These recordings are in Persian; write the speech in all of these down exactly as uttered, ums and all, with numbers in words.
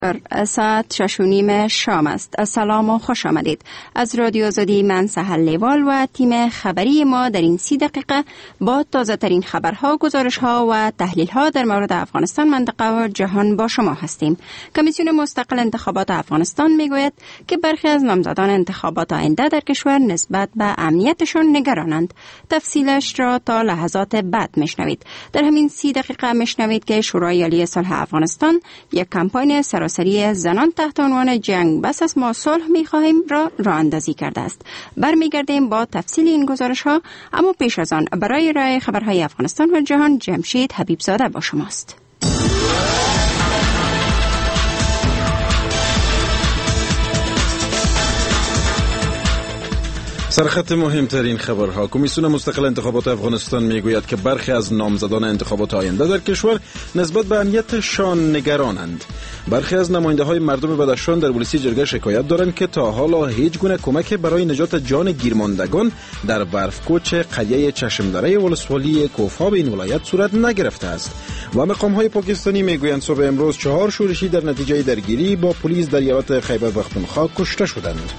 ساعت شش و نیم شام است. سلام و خوش آمدید. از رادیو آزادی من سهل لیوال و تیم خبری ما در این سی دقیقه با تازه ترین خبرها، گزارشها و تحلیلها در مورد افغانستان، منطقه و جهان با شما هستیم. کمیسیون مستقل انتخابات افغانستان میگوید که برخی از نامزدان انتخابات آینده در کشور نسبت به امنیتشون نگرانند. تفصیلش را تا لحظات بعد میشنوید. در همین سی دقیقه میشنوید که شورای عالی صلح افغانستان یک کمپاین سراسری زنان تحت عنوان جنگ بس است ما صلح می‌خواهیم را راه اندازی کرده است. برمیگردیم با تفصیل این گزارش ها، اما پیش از آن برای رای خبرهای افغانستان و جهان جمشید حبیبزاده با شماست. سرخط مهمترین خبرها. کمیسیون مستقل انتخابات افغانستان میگوید که برخی از نامزدان انتخابات آینده در کشور نسبت به امنیتشان نگرانند. برخی از نماینده های مردم بدخشان در پلیسی جرگه شکایت دارند که تا حالا هیچ گونه کمک برای نجات جان گیرماندگان در برفکوچ قریه چشمدره ولسوالی کوفاب این ولایت صورت نگرفته است. و مقام های پاکستانی میگویند صبح امروز چهار شورشی در نتیجه درگیری با پلیس در ایالت خیبر پختونخوا کشته شدند.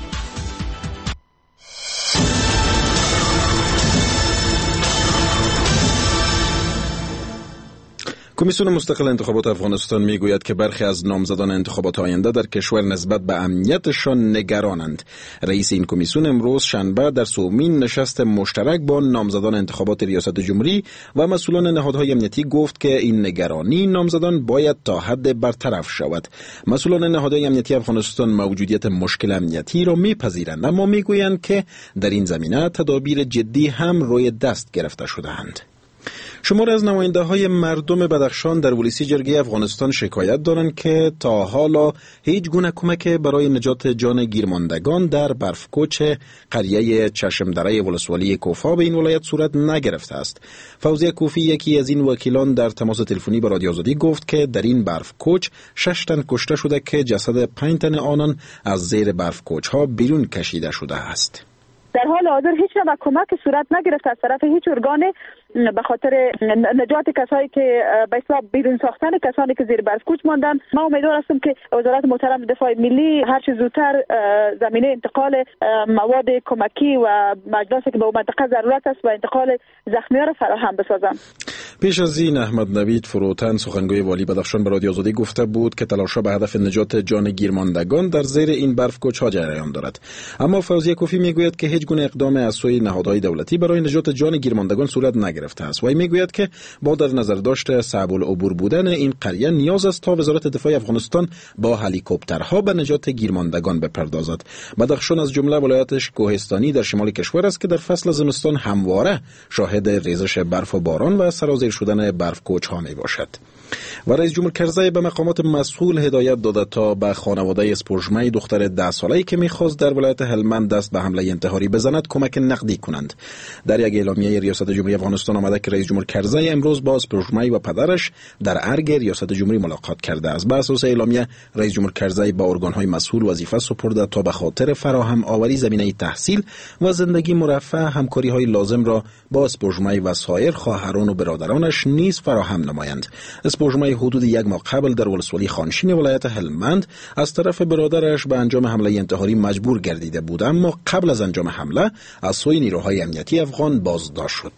کمیسیون مستقل انتخابات افغانستان میگوید که برخی از نامزدان انتخابات آینده در کشور نسبت به امنیتشان نگرانند. رئیس این کمیسیون امروز شنبه در سومین نشست مشترک با نامزدان انتخابات ریاست جمهوری و مسئولان نهادهای امنیتی گفت که این نگرانی نامزدان باید تا حد برطرف شود. مسئولان نهادهای امنیتی افغانستان موجودیت مشکل امنیتی را میپذیرند، اما میگویند که در این زمینه تدابیر جدی هم روی دست گرفته شده‌اند. شمار از نماینده های مردم بدخشان در پلیسی جرگه افغانستان شکایت دارند که تا حالا هیچ گونه کمک برای نجات جان گیرماندگان در برفکوچ قریه چشمدره ولسوالی کوفاب این ولایت صورت نگرفته است. فوزیه کوفی، یکی از این وکیلان، در تماس تلفنی با رادیو آزادی گفت که در این برفکوچ شش تن کشته شده که جسد پنج تن آنان از زیر برفکوچ ها بیرون کشیده شده است. در حال حاضر هیچ نوع کمک صورت نگرفته از طرف هیچ ارگانی به خاطر نجات کسایی که به اصطلاح بیرون ساختن کسانی که زیر برفکوچ ماندن. ما امیدوار هستیم که وزارت محترم دفاع ملی هر چه زودتر زمینه انتقال مواد کمکی و مجلسی که به منطقه ضرورت است و انتقال زخمیان را فراهم بسازند. پیش از این احمد نوید فروتن، سخنگوی والی بدخشان، به رادیو آزادی گفته بود که تلاش‌ها به هدف نجات جان گیرماندگان در زیر این برفکوچ‌ها جریان دارد. اما فوزیه کوفی میگوید که هیچ گونه اقدام از سوی نهادهای دولتی برای نجات جان گیرماندگان صورت نگرفته است. و میگوید که با در نظر داشت صعب العبور بودن این قریه نیاز است تا وزارت دفاع افغانستان با هلیکوپترها به نجات گیرماندگان بپردازد. بدخشان از جمله ولایتش کوهستانی در شمال کشور است که در فصل زمستان همواره شاهد ریزش برف و باران و سرازیر شدن برفکوچ‌ها میباشد. و رئیس جمهور کرزی به مقامات مسئول هدایت داده تا به خانواده اسپوژمه دختر ده ساله‌ای که می‌خواست در ولایت هلمند دست به حمله انتحاری بزند کمک نقدی کنند. در یک اعلامیه ریاست جمهوری افغانستان آمده که رئیس جمهور کرزی امروز با اسپوژمه و پدرش در ارگ ریاست جمهوری ملاقات کرده است. بر اساس اعلامیه رئیس جمهور کرزی با ارگان‌های مسئول وظیفه سپرده تا به خاطر فراهم آوری زمینه تحصیل و زندگی مرفه همکاری‌های لازم را با اسپوژمه و سایر خواهران و برادرانش نیز فراهم نمایند. اسپوژمه حدود یک ماه قبل در ولسوالی خانشین ولایت هلمند از طرف برادرش به انجام حمله انتحاری مجبور گردیده بود، اما قبل از انجام حمله از سوی نیروهای امنیتی افغان بازداشت شد.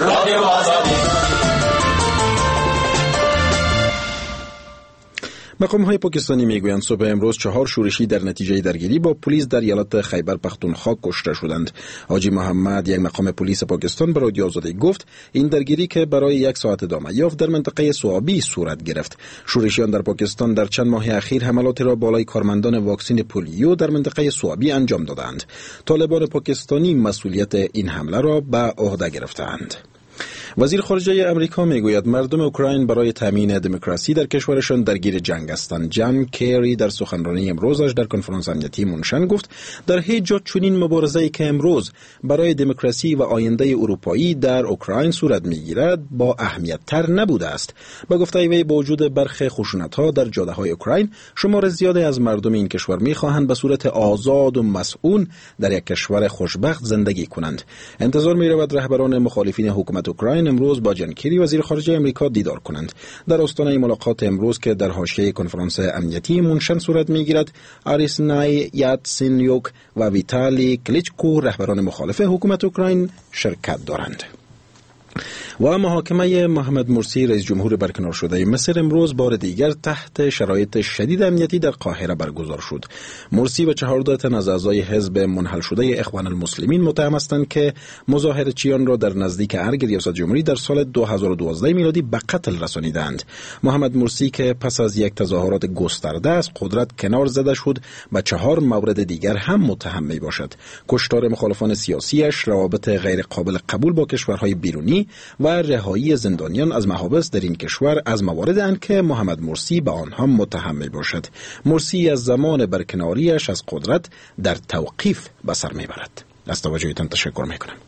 مقام های پاکستانی میگویند صبح امروز چهار شورشی در نتیجه درگیری با پلیس در ایالت خیبر پختونخوا کشته شدند. حاجی محمد، یک مقام پلیس پاکستان، به رادیو آزادی گفت این درگیری که برای یک ساعت ادامه یافت در منطقه سوابی صورت گرفت. شورشیان در پاکستان در چند ماه اخیر حملاتی را بالای کارمندان واکسن پولیو در منطقه سوابی انجام دادند. طالبان پاکستانی مسئولیت این حمله را به عهده گرفتند. وزیر خارجه امریکا میگوید مردم اوکراین برای تامین دموکراسی در کشورشان درگیر جنگ هستند. جان کری در سخنرانی امروزش در کنفرانس امنیتی مونشن گفت در هیچ جا چنین مبارزه‌ای که امروز برای دموکراسی و آینده اروپایی در اوکراین صورت میگیرد با اهمیت تر نبوده است. با گفته وی با وجود برخی خشونت‌ها در جاده‌های اوکراین، شمار زیادی از مردم این کشور می‌خواهند به صورت آزاد و مسئول در یک کشور خوشبخت زندگی کنند. انتظار می‌رود رهبران مخالفین حکومت اوکراین اوکراین امروز با جان کری وزیر خارجه امریکا دیدار کنند. در آستانه ملاقات امروز که در حاشیه کنفرانس امنیتی مونشن صورت میگیرد، آریسنای یاتسینیوک و ویتالی کلیچکو رهبران مخالف حکومت اوکراین شرکت دارند. و محاکمه محمد مرسی رئیس جمهور برکنار شده مصر امروز بار دیگر تحت شرایط شدید امنیتی در قاهره برگزار شد. مرسی و چهارده تن از اعضای حزب منحل شده اخوان المسلمین متهم هستند که مظاهرچیان را در نزدیک ارگ ریاست جمهوری در سال دو هزار و دوازده میلادی به قتل رسانیدند. محمد مرسی که پس از یک تظاهرات گسترده از قدرت کنار زده شد، به چهار مورد دیگر هم متهم می باشد: کشتار مخالفان سیاسیش، روابط غیر قابل قبول با کشورهای بیرونی و رهایی زندانیان از محابس در این کشور از موارد اند که محمد مرسی به آنها متهم می باشد. مرسی از زمان برکناریش از قدرت در توقیف به سر می برد. از توجهتان تشکر می کنم.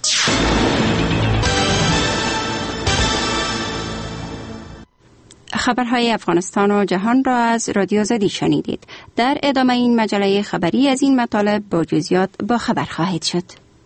خبرهای افغانستان و جهان را از رادیو زدی شنیدید. در ادامه این مجله خبری از این مطالب با جزئیات با خبر خواهید شد.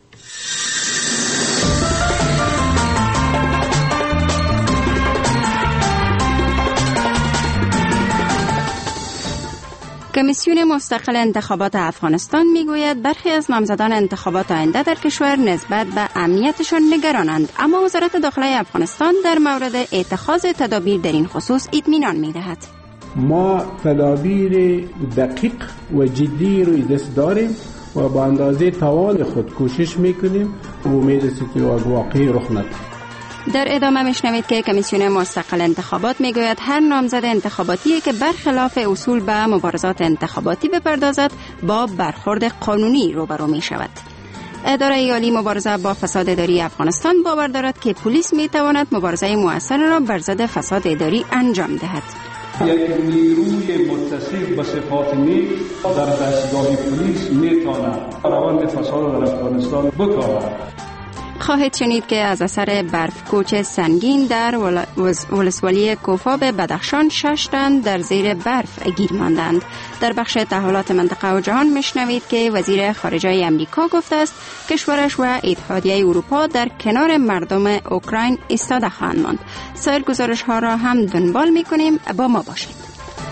کمیسیون مستقل انتخابات افغانستان میگوید برخی از نامزدان انتخابات آینده در کشور نسبت به امنیتشان نگرانند، اما وزارت داخلی افغانستان در مورد اتخاذ تدابیر در این خصوص اطمینان میدهد. ما تدابیر دقیق و جدی روی دست داریم و با اندازه توان خود کوشش میکنیم و امید است که واقعی رخ ندهد. در ادامه میشنوید که کمیسیون مستقل انتخابات میگوید هر نامزد انتخاباتی که برخلاف اصول به مبارزات انتخاباتی بپردازد با برخورد قانونی روبرو می شود. اداره عالی مبارزه با فساد اداری افغانستان باور دارد که پلیس می تواند مبارزه مؤثر را بر ضد فساد اداری انجام دهد. یک نیروی متصل به صفات نیک در دستگاه پلیس می تواند روند فساد در افغانستان بکاهد. خواهید شنید که از اثر برف کوچ سنگین در ولسوالی کوفا به بدخشان شش تن در زیر برف گیر ماندند. در بخش تحولات منطقه و جهان میشنوید که وزیر خارجه امریکا گفته است کشورش و اتحادیه اروپا در کنار مردم اوکراین ایستاده خواهند ماند. سایر گزارش ها را هم دنبال میکنیم، با ما باشید.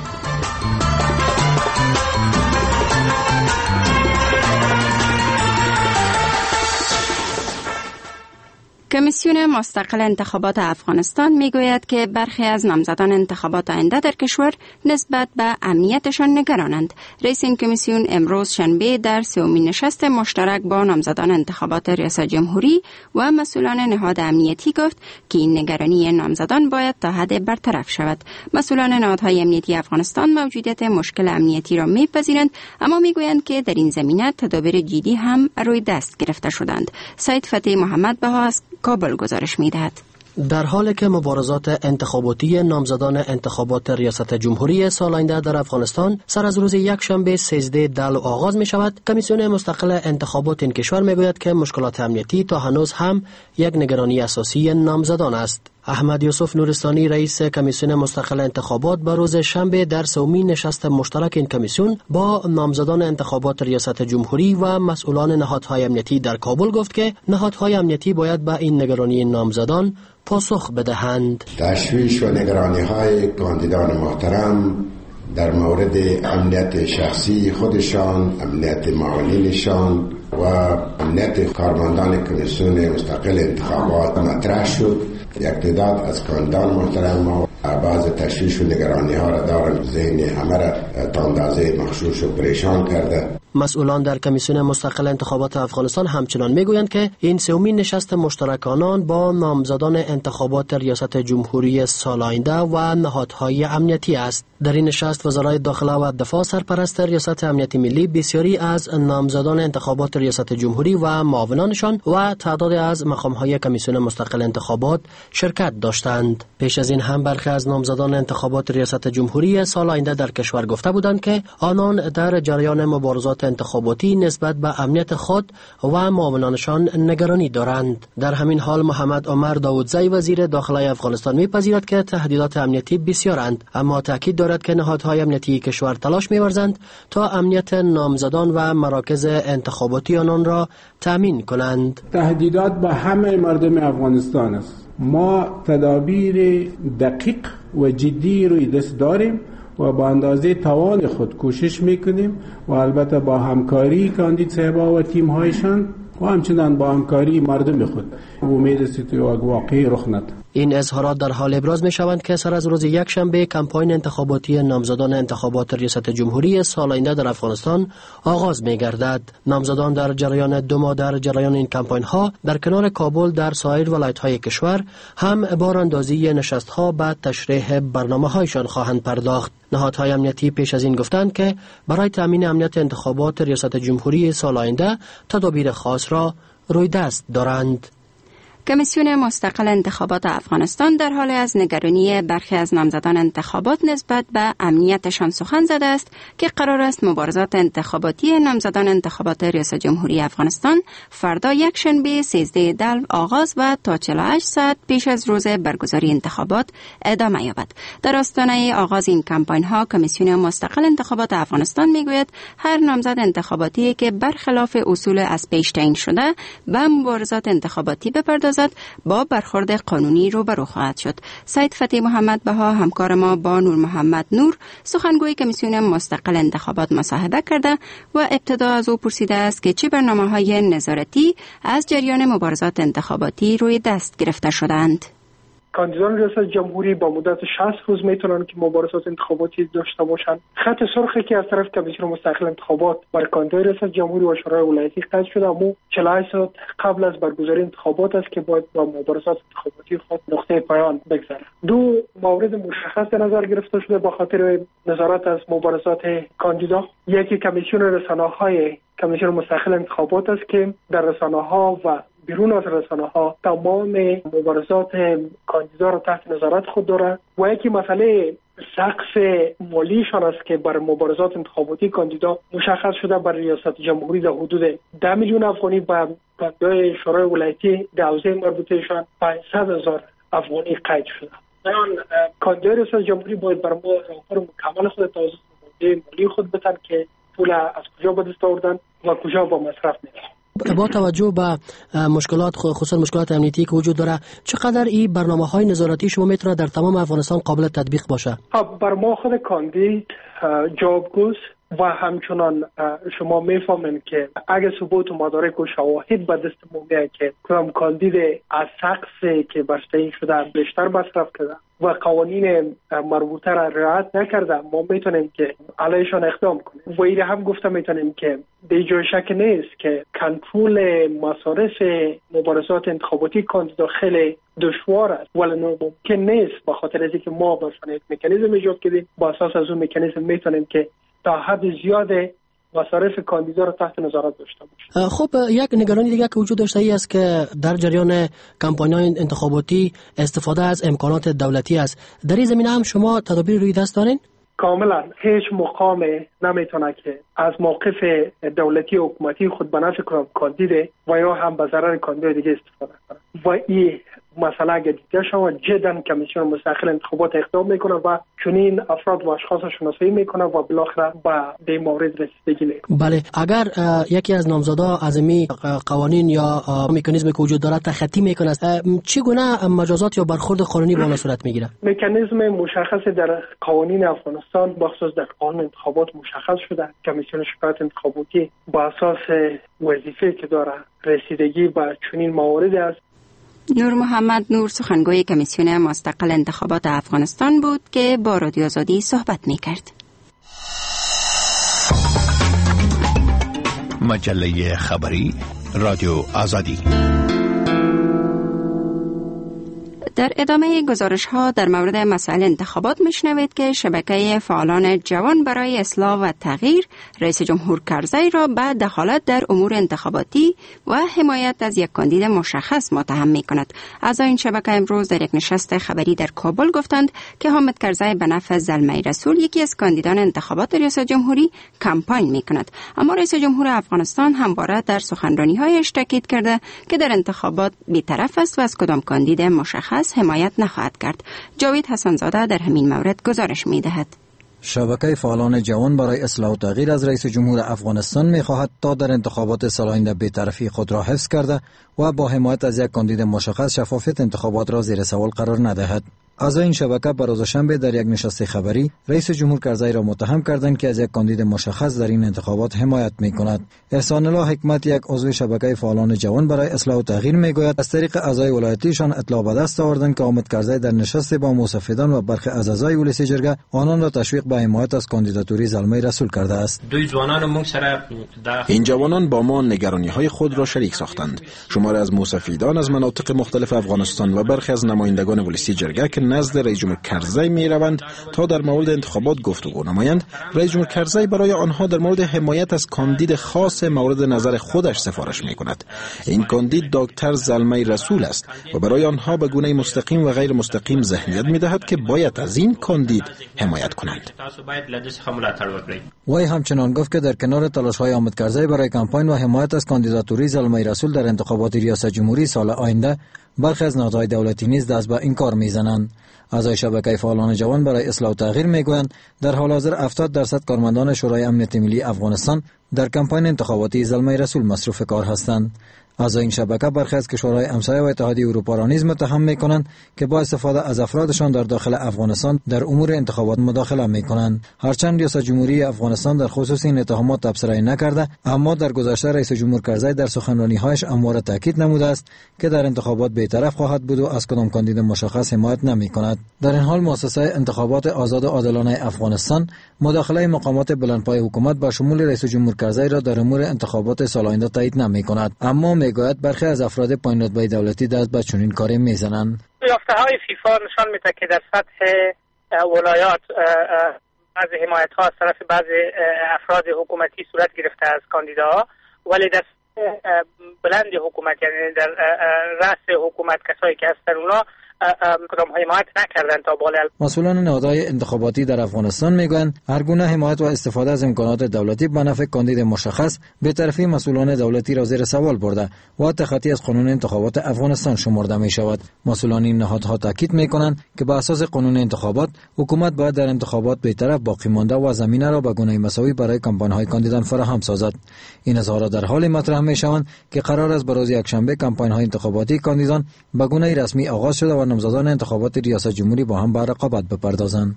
کمیسیون مستقل انتخابات افغانستان میگوید که برخی از نامزدان انتخابات آینده در کشور نسبت به امنیتشان نگرانند. رئیس این کمیسیون امروز شنبه در سومین نشست مشترک با نامزدان انتخابات ریاست جمهوری و مسئولان نهاد امنیتی گفت که این نگرانی نامزدان باید تا حد برطرف شود. مسئولان نهادهای امنیتی افغانستان موجودیت مشکل امنیتی را میپذیرند، اما میگویند که در این زمینه تدابیر جدی هم روی دست گرفته شدند. سید فتحی محمد بها از کابل گزارش می‌دهد. در حالی که مبارزات انتخاباتی نامزدان انتخابات ریاست جمهوری سال آینده در افغانستان سر از روز یکشنبه سیزده دلو آغاز می شود، کمیسیون مستقل انتخابات این کشور می گوید که مشکلات امنیتی تا هنوز هم یک نگرانی اساسی نامزدان است. احمد یوسف نورستانی رئیس کمیسیون مستقل انتخابات به روز شنبه در سومین نشست مشترک این کمیسیون با نامزدان انتخابات ریاست جمهوری و مسئولان نهادهای امنیتی در کابل گفت که نهادهای امنیتی باید به این نگرانی نامزدان پاسخ بدهند. تشویش و نگرانی های کاندیدان محترم در مورد امنیت شخصی خودشان، امنیت معاونینشان و امنیت کارمندان کمیسیون مستقل انتخابات مطرح شد. یک تعداد از کاندیدان محترم و بعض تشویش و نگرانی ها را دارن، ذهن همه را تا اندازه مغشوش و پریشان کرده. مسئولان در کمیسیون مستقل انتخابات افغانستان همچنان میگویند که این سومین نشست مشترک آنان با نامزدان انتخابات ریاست جمهوری سال آینده و نهادهای امنیتی است. در این نشست وزرای داخله و دفاع سرپرست ریاست امنیت ملی، بسیاری از نامزدان انتخابات ریاست جمهوری و معاونانشان و تعدادی از مقامهای کمیسیون مستقل انتخابات شرکت داشتند. پیش از این هم برخی از نامزدان انتخابات ریاست جمهوری سال آینده در کشور گفته بودند که آنان در جریان مبارزات انتخاباتی نسبت به امنیت خود و معاونانشان نگرانی دارند. در همین حال محمد عمر داودزی وزیر داخلی افغانستان می‌پذیرد که تهدیدات امنیتی بسیارند، اما تاکید دارد که نهادهای امنیتی کشور تلاش می‌ورزند تا امنیت نامزدان و مراکز انتخاباتی آنان را تامین کنند. تهدیدات به همه مردم افغانستان است. ما تدابیر دقیق و جدی روی دست داریم و با اندازه توان خود کوشش میکنیم و البته با همکاری کاندید صاحبا و تیم هایشان و همچنان با همکاری مردم خود امید است که واقعی رخ ندهد. این اظهارات در حال ابراز می شوند که سر از روز یک شنبه کمپاین انتخاباتی نامزدان انتخابات ریاست جمهوری سال آینده در افغانستان آغاز می گردد. نامزدان در جریان دو ماه در جریان این کمپاین ها در کنار کابل در سایر ولایت های کشور هم باراندازی نشست ها بعد تشریح برنامه هایشان خواهند پرداخت. نهادهای امنیتی پیش از این گفتند که برای تامین امنیت انتخابات ریاست جمهوری سال آینده تدابیر خاص را روی دست دارند. کمیسیون مستقل انتخابات افغانستان در حال از نگرانی برخی از نامزدان انتخابات نسبت به امنیتشان سخن زده است که قرار است مبارزات انتخاباتی نامزدان انتخابات ریاست جمهوری افغانستان فردا یک شنبه سیزده دلو آغاز و تا چهل و هشت ساعت پیش از روز برگزاری انتخابات ادامه یابد. در آستانه آغاز این کمپاین ها کمیسیون مستقل انتخابات افغانستان میگوید هر نامزد انتخاباتی که برخلاف اصول از پیش تعیین شده به مبارزات انتخاباتی بپردازد با برخورد قانونی روبرو خواهد شد. سید فتحی محمد بها همکار ما با نور محمد نور سخنگوی کمیسیون مستقل انتخابات مصاحبه کرده و ابتدا از او پرسیده است که چه برنامه‌های نظارتی از جریان مبارزات انتخاباتی روی دست گرفته شدند. کاندیدان ریاست جمهوری با مدت شصت روز میتونن که مبارزات انتخاباتی داشته باشند. خط سرخی که از طرف کمیسیون مستقل انتخابات بر کاندیدای ریاست جمهوری و شورای ولایتی قید شده اما چهل و هشت ساعت قبل از برگزاری انتخابات است که باید با مبارزات انتخاباتی خود نقطه پایان بگذارد. دو مورد مشخص در نظر گرفته شده با خاطر نظارت از مبارزات کاندیدا. یکی کمیسیون رسانه‌های کمیسیون مستقل انتخابات است که در رسانه‌ها و بیرون از رسانه‌ها تمام مبارزات کاندیدا را تحت نظارت خود دارد و یکی مسئله سقف مالیشان است که بر مبارزات انتخاباتی کاندیدا مشخص شده بر ریاست جمهوری در حدود ده میلیون افغانی و کاندیدای شورای ولایتی در حوزه مربوطهشان پانصد هزار افغانی قید شده. آن کاندیدای ریاست جمهوری باید بر ما راهکار مکمل خود توسط مالی خود بتن که پول از کجا به دست آوردن و کجا با مصرف می‌کنن. با توجه به مشکلات خصوصا مشکلات امنیتی که وجود داره چقدر این برنامه‌های نظارتی شما میتونه در تمام افغانستان قابل تطبیق باشه؟ بر ما خود کاندید جوابگوست و همچنان شما میفهمین که اگر ثبوت و مدارک و شواهد به دست ما میاد که کدام کاندید از سقفی که برتعیین شده بیشتر مصرف کرده و قوانین مربوطه را رعایت نکرده ما میتونیم که علیشان اقدام کنیم. و این هم گفته میتونیم که به جای شک نیست که کنترل مصارف مبارزات انتخاباتی کاندیدا خیلی دشوار است ولی ممکن نیست به خاطر از اینکه ما مثلا یک مکانیزم ایجاد کردیم با اساس از اون مکانیزم میتونیم که تا حد زیاد مصارف کاندیدا را تحت نظارت داشته باشیم. خب یک نگرانی دیگه که وجود داشته ای است که در جریان کمپاین‌های انتخاباتی استفاده از امکانات دولتی است. در این زمینه هم شما تدابیر روی دست دارین؟ کاملا هیچ مقام نمیتونه که از موقف دولتی و حکومتی خود به نفع کاندید و یا هم به ضرر کاندید دیگه استفاده کنه و این مسئله اگر دیده شود جدا کمیسیون مستقل انتخابات اقدام میکنه و چنین افراد و اشخاص شناسایی میکنه و بالاخره به این مورد رسیدگی میکنه. بله اگر یکی از نامزدا از این قوانین یا مکانیزمی که وجود داره تخطی میکنه چگونه مجازات یا برخورد قانونی با آن صورت میگیره؟ مکانیزم مشخص در قوانین افغانستان بخصوص در قانون انتخابات مشخص شده. کمیسیون شکایت انتخاباتی با اساس وظیفه که داره رسیدگی به چنین مواردی است. نور محمد نور سخنگوی کمیسیون مستقل انتخابات افغانستان بود که با رادیو آزادی صحبت می‌کرد. مجله خبری رادیو آزادی. در ادامه گزارش ها در مورد مسائل انتخابات میشنوید که شبکه فعالان جوان برای اصلاح و تغییر رئیس جمهور کرزی را به دخالت در امور انتخاباتی و حمایت از یک کاندید مشخص متهم می کند. اعضای این شبکه امروز در یک نشست خبری در کابل گفتند که حامد کرزی به نفع زلمه رسول یکی از کاندیدان انتخابات ریاست جمهوری کمپاین می کند. اما رئیس جمهور افغانستان همواره در سخنرانی‌هایش تاکید کرده که در انتخابات بی‌طرف است و از کدام کاندید مشخص حمایت نخواهد کرد. جاوید حسن‌زاده در همین مورد گزارش می‌دهد. شبکه فعالان جوان برای اصلاح و تغییر از رئیس جمهور افغانستان می خواهد تا در انتخابات سال آینده بی‌طرفی خود را حفظ کرده و با حمایت از یک کاندید مشخص شفافیت انتخابات را زیر سوال قرار ندهد. اعضای این شبکه بر روز شنبه در یک نشست خبری رئیس جمهور کرزی را متهم کردند که از یک کاندید مشخص در این انتخابات حمایت می‌کند. احسان الله حکمت، یک عضو شبکه فعالان جوان برای اصلاح و تغییر، میگوید از طریق اعضای ولایتیشان اطلاع به دست آوردند که حامد کرزی در نشست با مصفدان و برخی از اعضای ولسی جرگه آنان را تشویق به حمایت از کاندیداتوری زلمه رسول کرده است. دوی جوانان سره این جوانان با ما نگرانی‌های خود را شریک ساختند. شماری از مصفدان از مناطق مختلف افغانستان و برخی از نمایندگان ولسی جرگه که نزد رئیس جمهور کرزی می روند تا در مورد انتخابات گفتگو نمایند، رئیس جمهور کرزی برای آنها در مورد حمایت از کاندید خاص مورد نظر خودش سفارش می کند. این کاندید دکتر زلمه رسول است و برای آنها به گونه مستقیم و غیر مستقیم ذهنیت می دهد که باید از این کاندید حمایت کنند. وی همچنان گفت که در کنار تلاش‌های حامد کرزی برای کمپاین و حمایت از کاندیداتوری زلمه رسول در انتخابات ریاست جمهوری سال آینده، برخی از نهادهای دولتی نیز دست به این کار می‌زنند. اعضای شبکه فعالان جوان برای اصلاح و تغییر میگویند در حال حاضر هفتاد درصد کارمندان شورای امنیت ملی افغانستان در کمپاین انتخاباتی زلمه رسول مصروف کار هستند. اعضای این شبکه برخی از کشورهای همسایه و اتحادیه اروپا را نیز متهم میکنند که با استفاده از افرادشان در داخل افغانستان در امور انتخابات مداخله میکنند. هرچند ریاست جمهوری افغانستان در خصوص این اتهامات تبصره نکرده، اما در گذشته رئیس جمهور کرزی در سخنرانی‌هایش همواره تاکید نموده است که در انتخابات بی‌طرف خواهد بود و از کدام کاندید مشخص حمایت نمیکند. در این حال مؤسسه انتخابات آزاد و عادلانه افغانستان مداخله مقامات بلندپای حکومت با شمول رئیس جمهور کرزی را در امور انتخابات سال آینده تایید نمیکند، اما میگوید برخی از افراد پایین رتبه دولتی دست به چنین کاری میزنند. یافته‌های فیفا نشان میده که در سطح ولایات بعضی حمایت‌ها از طرف بعضی افراد حکومتی صورت گرفته از کاندیداها، ولی در بلند حکومت، یعنی در رأس حکومت کسایی که هستن اونا کدام حمایت نکردن تا بالا. مسئولان نهادهای انتخاباتی در افغانستان میگویند هر گونه حمایت و استفاده از امکانات دولتی به نفع کاندید مشخص به طرفی مسئولان دولتی را زیر سوال برده و تخطی از قانون انتخابات افغانستان شمرده می شود. مسئولان این نهادها تاکید میکنند که به اساس قانون انتخابات حکومت باید در انتخابات بی‌طرف باقی مانده و زمینه را به گونه مساوی برای کمپاین‌های کاندیدان فراهم سازد. این اظهارات در حال مطرح میشوند که قرار است به روز یکشنبه کمپاین‌های انتخاباتی کاندیدان به گونه رسمی آغاز شده و نامزدان انتخابات ریاست جمهوری با هم به رقابت بپردازند.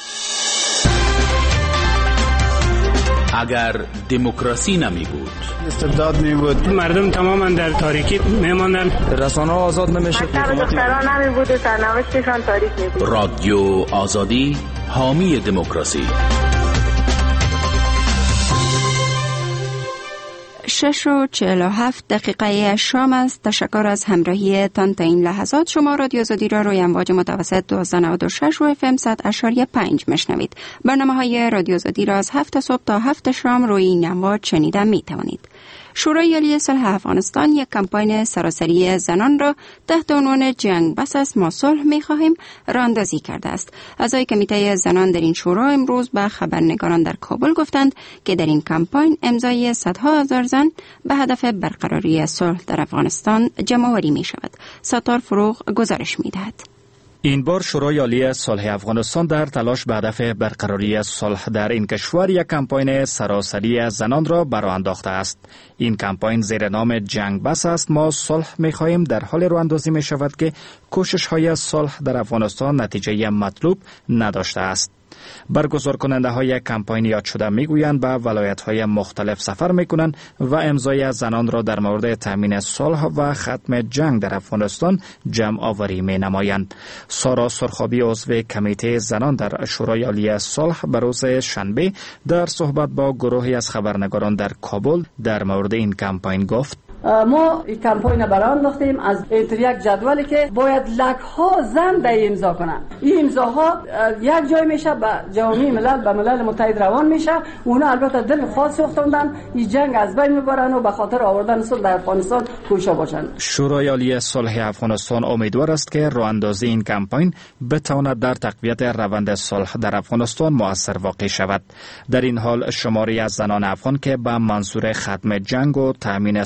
اگر دموکراسی نمی بود، استبداد می بود، مردم تماما در تاریکی می ماندن، رسانه‌ها آزاد نمیشد، دختران نمی بود و سرنوشتشان تاریک می بود. رادیو آزادی حامی دموکراسی. شش و چهل و هفت دقیقه شام است. تشکر از همراهی تان تا این لحظات. شما رادیو آزادی را روی امواج متوسط دویست و نود و شش و اف ام صد اشاری پنج میشنوید. برنامه های رادیو آزادی را از هفت صبح تا هفت شام روی این امواج شنیده می توانید. شورای عالی صلح افغانستان یک کمپاین سراسری زنان را تحت عنوان جنگ بس است ما صلح می خواهیم راه اندازی کرده است. اعضای کمیته زنان در این شورا امروز به خبرنگاران در کابل گفتند که در این کمپاین امضای صدها هزار زن به هدف برقراری صلح در افغانستان جمع‌آوری می شود. ستار فروغ گزارش می دهد. این بار شورای عالی صلح افغانستان در تلاش به هدف برقراری صلح در این کشور یک کمپاین سراسری زنان را برآ انداخته است. این کمپاین زیر نام جنگ بس است ما صلح می‌خواهیم در حال راه اندازی می شود که کوشش‌های صلح در افغانستان نتیجه مطلوب نداشته است. برگزار کننده های کمپاین یاد شده میگویند به ولایت های مختلف سفر میکنند و امضای زنان را در مورد تامین صلح و ختم جنگ در افغانستان جمع آوری می نمایند. سارا سرخابی عضو کمیته زنان در شورای عالی صلح به روز شنبه در صحبت با گروهی از خبرنگاران در کابل در مورد این کمپاین گفت: ما این کمپاین برآ انداختیم از یک جدولی که باید لک ها زن در امضا کنند. این امضاها یک جای میشه به جامعه ملل به ملل متحد روان میشه. اونا البته دل خاص سوختوندن این جنگ از بین میبرن و به خاطر آوردن صلح در افغانستان کوشا باشند. شورای عالی صلح افغانستان امیدوار است که راه اندازی این کمپاین بتواند در تقویت روند صلح در افغانستان مؤثر واقع شود. در این حال شماری از زنان افغان که به منظور ختم جنگ و تامین صلح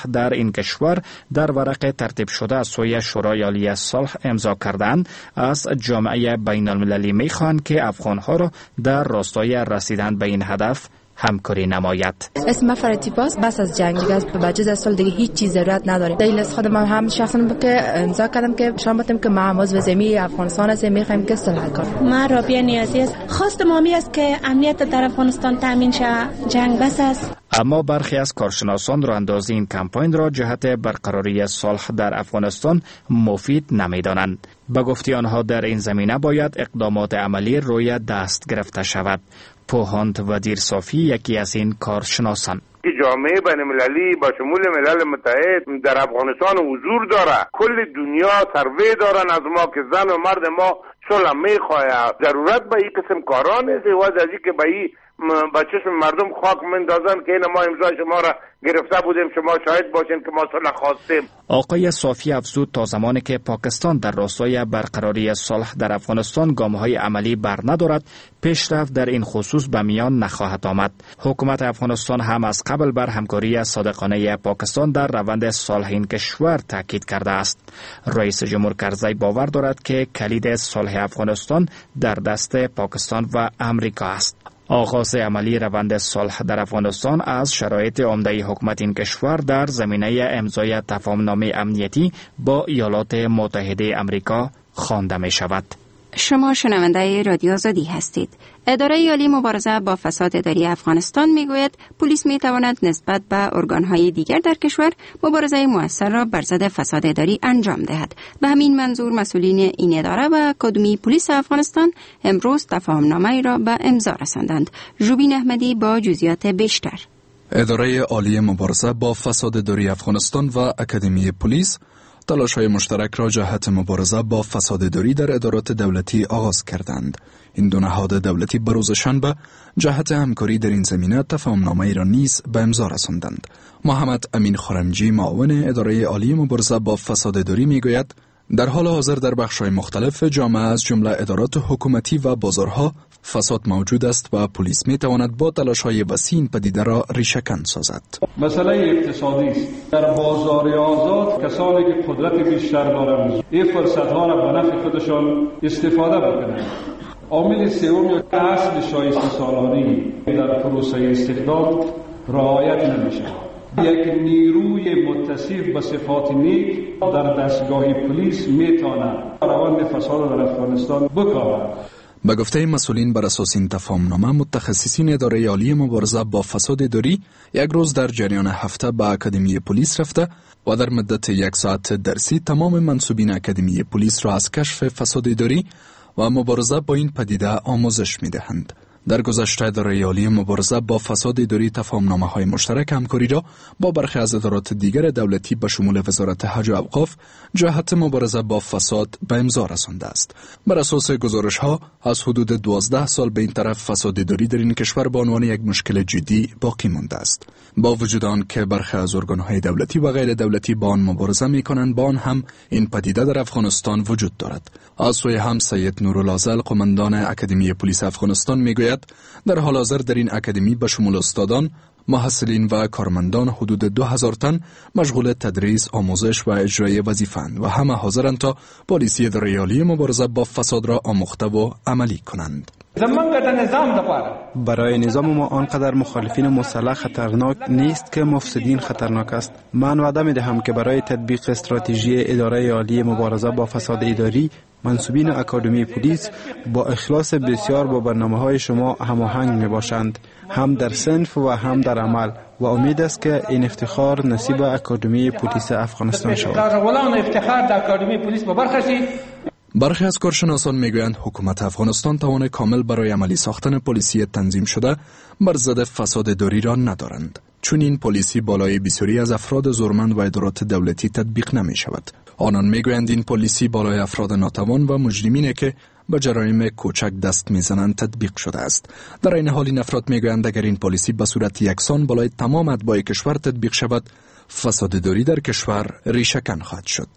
صلح در این کشور در ورق ترتیب شده سوی شورای عالی صلح امضا کردند، از جامعه بین المللی می خواهند که افغانها را در راستای رسیدن به این هدف همکاری نماید. اسم من فراتیپاس بس از جنگ دیگه از بجز از سال دیگه هیچ چیز ضرورت نداره. دلیل از خودم هم شخصا که امضا کردم که شام بتم که ما عضو جمعیت افغانستان هستیم، میخوایم که صلح کنیم. من رابعه نیازی است. خواست مامی است که امنیت در افغانستان تامین شه، جنگ بس است. اما برخی از کارشناسان راهاندازی این کمپاین را جهت برقراری صلح در افغانستان مفید نمی‌دانند. به گفته آنها در این زمینه باید اقدامات عملی روی دست گرفته شود. پوهاند ودیر صافی یکی از این کارشناسان. جامعه بین المللی با شمول ملل متحد در افغانستان حضور داره. کل دنیا سروی دارن از ما که زن و مرد ما صلح میخواهد. ضرورت به این قسم کاران است و از که به این با چشم مردم خاک مندازن که این ما امضای شما را گرفته بودیم، شما شاهد باشین که ما صلح خواستیم. آقای صافی افزود تا زمانی که پاکستان در راستای برقراری صلح در افغانستان گام‌های عملی بر ندارد، پیشرفت در این خصوص به میان نخواهد آمد. حکومت افغانستان هم از قبل بر همکاری صادقانه پاکستان در روند صلح این کشور تاکید کرده است. رئیس جمهور کرزی باور دارد که کلید صلح افغانستان در دست پاکستان و امریکا است. آغاز عملی روند صلح در افغانستان از شرایط عمده حکومت این کشور در زمینه امضای تفاهمنامه امنیتی با ایالات متحده امریکا خوانده می شود. شما شنونده رادیو آزادی هستید. اداره عالی مبارزه با فساد اداری افغانستان میگوید پلیس میتواند نسبت به ارگانهای دیگر در کشور مبارزه موثر را بر ضد فساد اداری انجام دهد. به همین منظور مسئولین این اداره و اکادمی پلیس افغانستان امروز تفاهمنامه را به امضا رساندند. ژوبین احمدی با جزئیات بیشتر. اداره عالی مبارزه با فساد اداری افغانستان و اکادمی پلیس تلاش‌های مشترک را جهت مبارزه با فساد اداری در ادارات دولتی آغاز کردند. این دو نهاد دولتی به روز شنبه جهت همکاری در این زمینه تفاهمنامه‌ای را نیز به امضا رساندند. محمد امین خرمجی معاون اداره عالی مبارزه با فساد اداری میگوید در حال حاضر در بخش‌های مختلف جامعه از جمله ادارات حکومتی و بازارها فساد موجود است و پلیس میتواند با تلاش‌های وسیع این پدیده را ریشه‌کن سازد. مسئله اقتصادی است. در بازار آزاد کسانی که قدرت بیشتر دارند این فرصت‌ها را به نفع خودشان استفاده بکنند. عامل سوم یا اصل شایسته سالانه در پروسه استخدام رعایت نمی‌شود. یک نیروی متصف به صفات نیک در دستگاه پلیس میتواند روند فساد در افغانستان بکاهد. به گفته مسئولین بر اساس این تفاهمنامه متخصصین اداره عالی مبارزه با فساد اداری یک روز در جریان هفته به اکادمی پلیس رفته و در مدت یک ساعت درسی تمام منصوبین اکادمی پلیس را از کشف فساد اداری و مبارزه با این پدیده آموزش می‌دهند. در گذشته اداره عالی مبارزه با فساد اداری تفاهمنامه‌های مشترک همکاری را با برخی از ادارات دیگر دولتی به شمول وزارت حج و اوقاف جهت مبارزه با فساد به امضا رسانده است. بر اساس گزارش‌ها از حدود دوازده سال به این طرف فساد اداری در این کشور به عنوان یک مشکل جدی باقی مانده است. با وجود آن که برخی از ارگان‌های دولتی و غیر دولتی با آن مبارزه می‌کنند، با آن هم این پدیده در افغانستان وجود دارد. از سوی هم سید نورالازل قماندان اکادمی پلیس افغانستان میگوید در حال حاضر در این اکادمی به شمول استادان، محصلین و کارمندان حدود دو هزار تن مشغول تدریس، آموزش و اجرای وظیفه‌اند و همه حاضرند تا پلیسی اداره عالی مبارزه با فساد را آموخته و عملی کنند. برای نظام ما آنقدر مخالفین مسلح خطرناک نیست که مفسدین خطرناک است. من وعده می دهم که برای تطبیق استراتژی اداره عالی مبارزه با فساد اداری منصوبین اکادمی پلیس با اخلاص بسیار با برنامه‌های شما هماهنگ میباشند، هم در صنف و هم در عمل، و امید است که این افتخار نصیب اکادمی پلیس افغانستان شود. برخی از کارشناسان میگویند حکومت افغانستان توان کامل برای عملی ساختن پلیسی تنظیم شده بر ضد فساد اداری را ندارند، چون این پلیسی بالای بسیاری از افراد زورمند و ادارات دولتی تطبیق نمی شود. آنان میگویند این پلیسی بالای افراد ناتوان و مجرمینه که به جرایم کوچک دست میزنند تطبیق شده است. در این حال این افراد میگویند اگر این پلیسی به صورت یکسان بالای تمام اتباع کشور تطبیق شود، فساد اداری در کشور ریشه‌کن خواهد شد.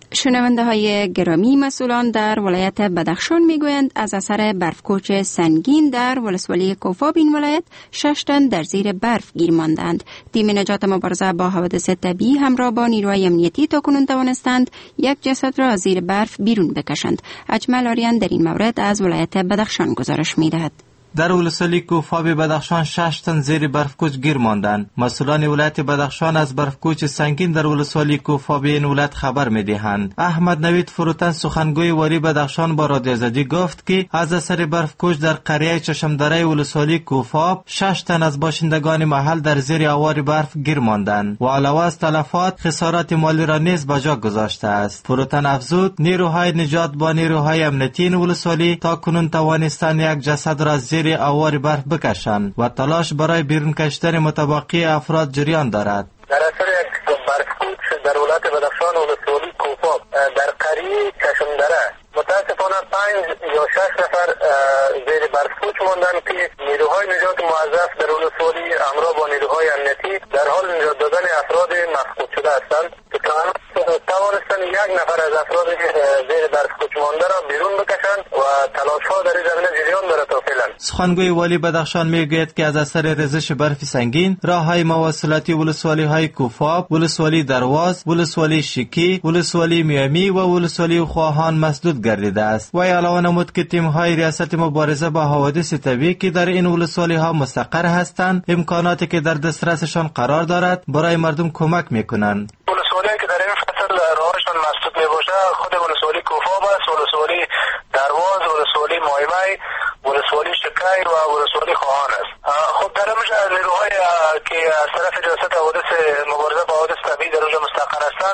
شنونده های گرامی، مسئولان در ولایت بدخشان میگویند از اثر برفکوچ سنگین در ولسوالی کوفاب این ولایت شش تن در زیر برف گیر ماندند. تیم نجات مبارزه با حوادث طبیعی همراه با نیروهای امنیتی تاکنون توانستند یک جسد را از زیر برف بیرون بکشند. اجمل آریان در این مورد از ولایت بدخشان گزارش میدهد. در ولسوالی کوفاب بدخشان شش تن زیر برفکوچ گیر ماندند. مسئولان ولایت بدخشان از برفکوچ سنگین در ولسوالی کوفاب این ولایت خبر می‌دهند. احمد نوید فروتن سخنگوی والی بدخشان با رادیو آزادی گفت که از اثر برفکوچ در قریه چشمدره ولسوالی کوفاب شش تن از باشندگان محل در زیر آوار برف گیر ماندند و علاوه از تلفات خسارات مالی را نیز به جا گذاشته است. فروتن افزود نیروهای نجات با نیروهای امنیتی ولسوالی تا کنون توانستند یک جسد را زیر آوار برف بکشند و تلاش برای بیرون کشیدن متبقی افراد جریان دارد. در اثر یک برفکوچ در ولایت بدخشان و ولسوالی کوفاب در قریه چشمدره متاسفانه پنج یا شش نفر زیر برفکوچ ماندند که نیروهای نجات موظف در ولسوالی همراه با نیروهای امنیتی در حال نجات دادن افراد مفقود شده هستند که توانستند یک نفر از افراد زیر برفکوچ مانده را بیرون بکشند و تلاش‌ها در این زمینه جریان دارد تا فعلا. سخنگوی والی بدخشان میگوید که از اثر ریزش برف سنگین راههای مواصلاتی ولسوالی های کوفاب، ولسوالی درواز، ولسوالی شیکی، ولسوالی میامی و ولسوالی خواهان مسدود گردیده است. و علاوه نمود که تیم های ریاست مبارزه با حوادث طبیعی که در این ولسوالی ها مستقر هستند امکاناتی که در دسترسشان قرار دارد برای مردم کمک میکنند. ولسوالی که در این فصل راهشان مسدود میباشه خود ولسوالی کوفاب است، ولسوالی درواز، ولسوالی مایمای، ولسوالی شکی و ولسوالی خواهان است. خب در همش نیروهای که از طرف ریاست حوادث مبارزه با حوادث طبیعی در اونجا مستقر هستند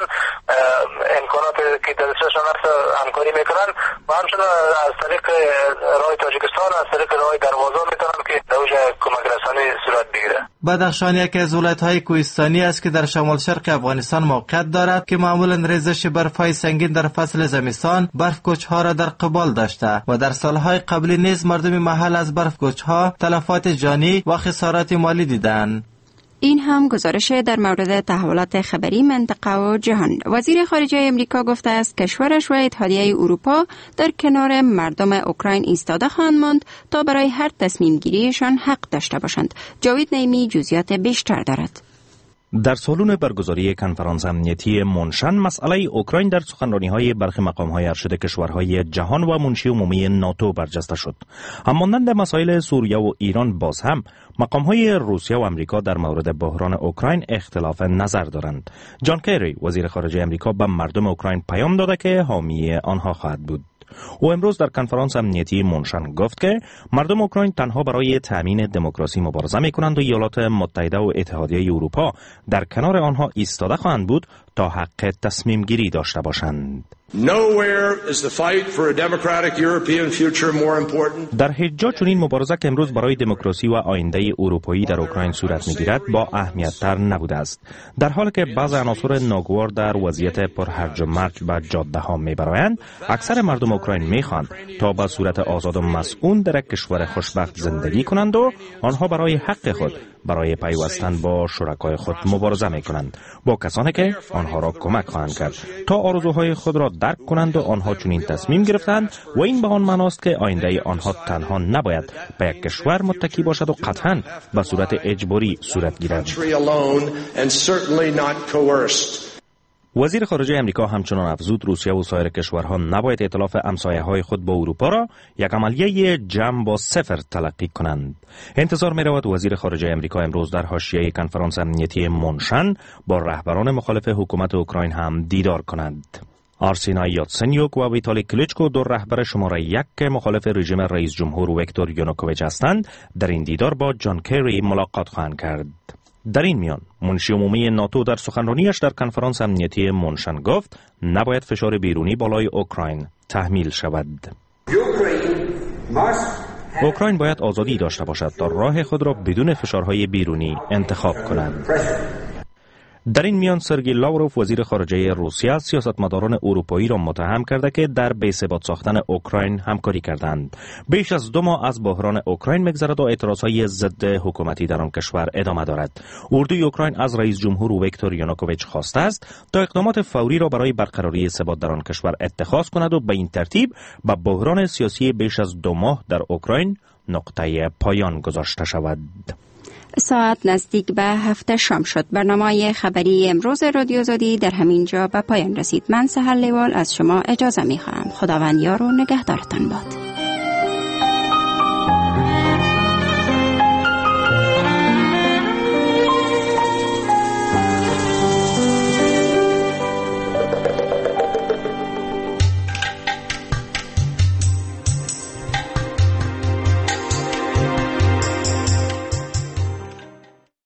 امکانات که در دسترسشان هست همکاری میکنن و همچنین از طریق راه تاجیکستان از طریق راه دروازه میتونن که در اونجا کمک رسانی صورت بگیره. بدخشان یکی از ولایت‌های کوهستانی است که در شمال شرق افغانستان موقعیت دارد که معمولا ریزش برف‌های سنگین در فصل زمستان برف‌کوچ‌ها را در قبال داشته و در سال‌های قبلی نیز مردم محل از برف‌کوچ‌ها تلفات جانی و خسارات مالی دیدند. این هم گزارش در مورد تحولات خبری منطقه و جهان. وزیر خارجه امریکا گفته است کشورش و اتحادیه اروپا در کنار مردم اوکراین ایستاده خواهند ماند تا برای هر تصمیم گیریشان حق داشته باشند. جاوید نعیمی جزئیات بیشتر دارد. در سالن برگزاری کنفرانس امنیتی مونشن مسئله اوکراین در سخنرانی‌های برخی مقام‌های ارشد کشورهای جهان و منشی عمومی ناتو برجسته شد. همانند مسائل سوریه و ایران باز هم مقام‌های روسیه و امریکا در مورد بحران اوکراین اختلاف نظر دارند. جان کری وزیر خارجه امریکا به مردم اوکراین پیام داده که حامی آنها خواهد بود. او امروز در کنفرانس امنیتی مونشن گفت که مردم اوکراین تنها برای تأمین دموکراسی مبارزه می‌کنند و ایالات متحده و اتحادیه اروپا در کنار آنها ایستاده خواهند بود تا حق تصمیم گیری داشته باشند. در هیچ جا چنین مبارزه که امروز برای دموکراسی و آینده اروپایی در اوکراین صورت می‌گیرد با اهمیت‌تر نبوده است. در حالی که بعض عناصر ناگوار در وضعیت پرهرج و مرج به جاده‌ها می‌برایند، اکثر مردم اوکراین می‌خواهند تا به صورت آزاد و مسئول در یک کشور خوشبخت زندگی کنند و آنها برای حق خود برای پیوستن با شرکای خود مبارزه می‌کنند، با کسانی که آنها را کمک خواهند کرد تا آرزوهای خود را درک کنند و آنها چنین تصمیم گرفتند و این به آن معناست که آینده آنها تنها نباید به یک کشور متکی باشد و قطعاً به صورت اجباری صورت گیرد. وزیر خارجه امریکا همچنان افزود روسیه و سایر کشورها نباید ائتلاف همسایه‌های خود با اروپا را یک عملیه جمع با صفر تلقی کنند. انتظار می‌رود وزیر خارجه امریکا امروز در حاشیه کنفرانس امنیتی مونشن با رهبران مخالف حکومت اوکراین هم دیدار کند. آرسینای یاتسنیوک و ویتالی کلیچکو دو رهبر شماره یک که مخالف رژیم رئیس جمهور ویکتور یانوکوویچ هستند در این دیدار با جان کری ملاقات خواهند کرد. در این میان منشی عمومی ناتو در سخنرانیش در کنفرانس امنیتی مونشن گفت نباید فشار بیرونی بالای اوکراین تحمیل شود. اوکراین باید آزادی داشته باشد تا راه خود را بدون فشارهای بیرونی انتخاب کند. در این میان سرگی لاوروف وزیر خارجه روسیه سیاستمداران اروپایی را متهم کرده که در بی‌ثبات ساختن اوکراین همکاری کردند. بیش از دو ماه از بحران اوکراین می‌گذرد و اعتراضهای ضد حکومتی در آن کشور ادامه دارد. اردوی اوکراین از رئیس جمهور ویکتور یانوکوویچ خواسته است تا اقدامات فوری را برای برقراری ثبات در آن کشور اتخاذ کند و به این ترتیب به بحران سیاسی بیش از دو ماه در اوکراین نقطه پایان گذاشته شود. ساعت نزدیک به هفت شام شد. برنامه خبری امروز رادیو آزادی در همین جا به پایان رسید. من سحر لیوال از شما اجازه می خواهم. خداوند یار و نگهدارتان باد.